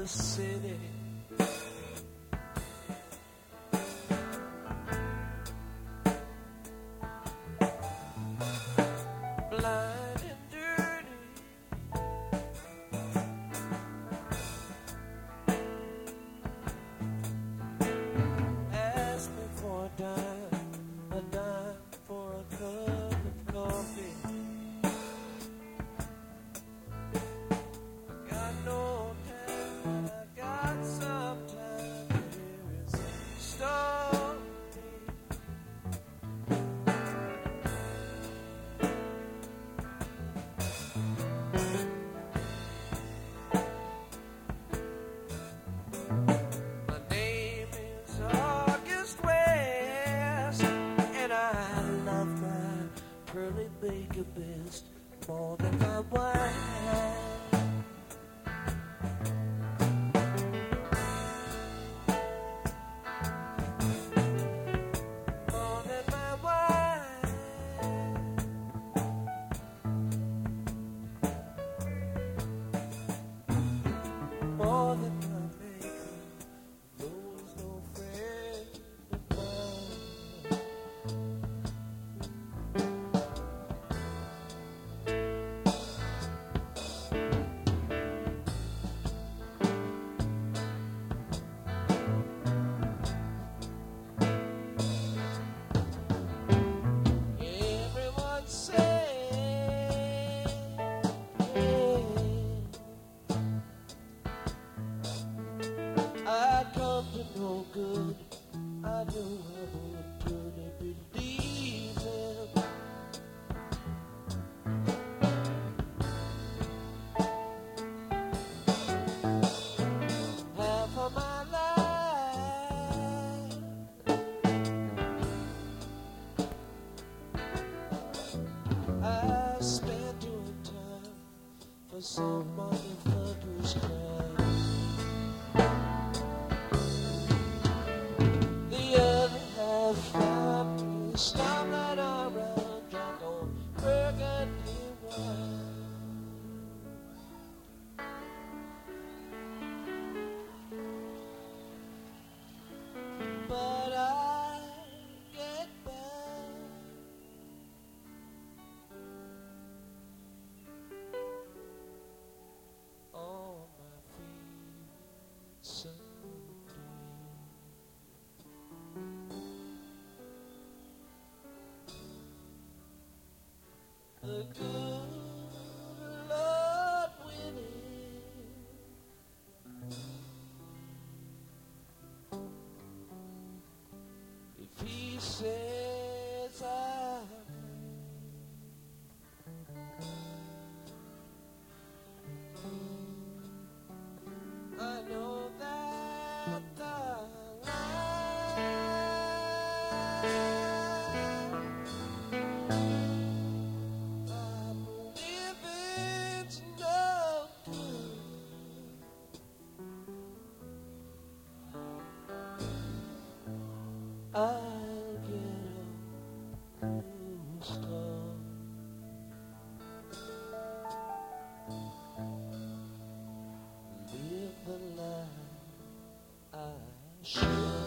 the city. Blind and dirty. Ask me for a dime for a cup of coffee. Got no time, but I got some time. Here is a story. My name is August West, and I love my pearly baker best more than my wine. More than my wine. More than my makeup, those no friend of mine. Everyone say, I come to no good. I knew I would truly believe him. Half of my life I spent doing time for somebody fuckers crime. The other half found me stumbling around drunk on burgundy wine. But I get back on my feet someday. The good Lord willing, if He says I know that the I believe it's no good. I'll get a new start. Live the life I should.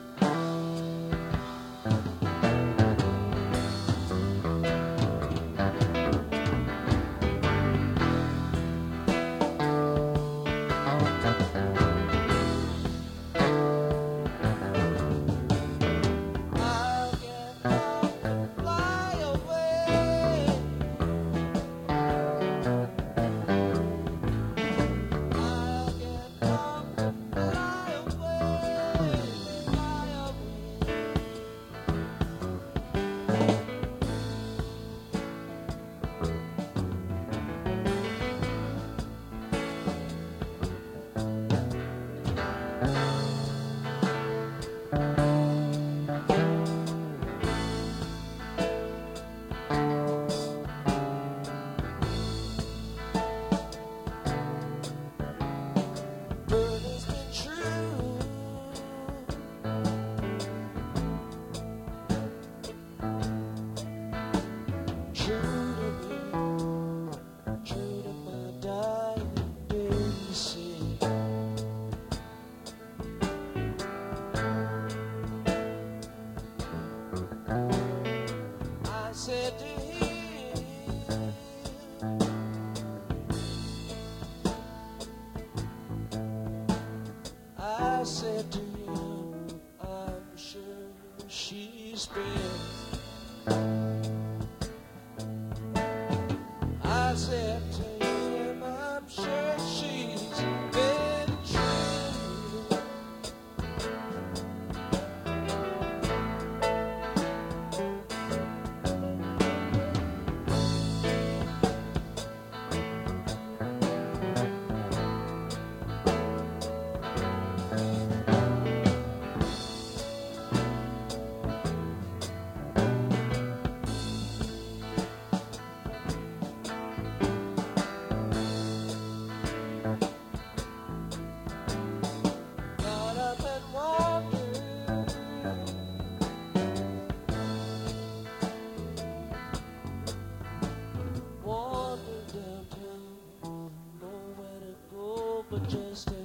I'll get off and fly away. I'll get off and fly away. said to him, I'm sure she's been. I said to him, I'm sure she's been true. Got up and wandered downtown, nowhere to go but just